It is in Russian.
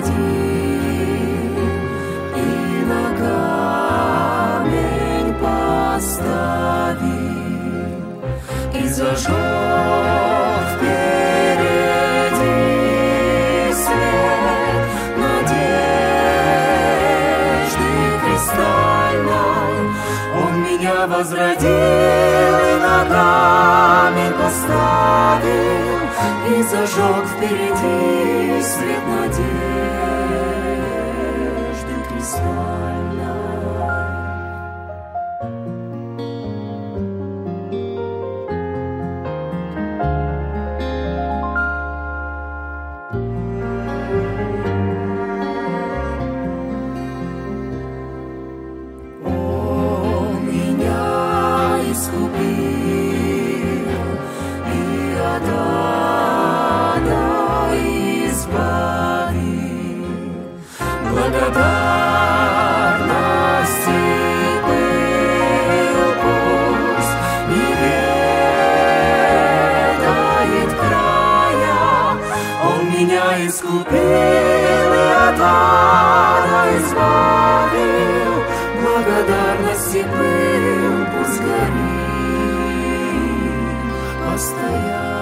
родил и на камень поставил, и зажег впереди свет надежды кристальной. Он меня возродил и на камень поставил, и зажег впереди свет надежды кристальной. Он меня искупил и от ада избавил. Благодарности был пусть не ведает края. Он меня искупил и от ада избавил. Благодарности был пусть горит постоянно.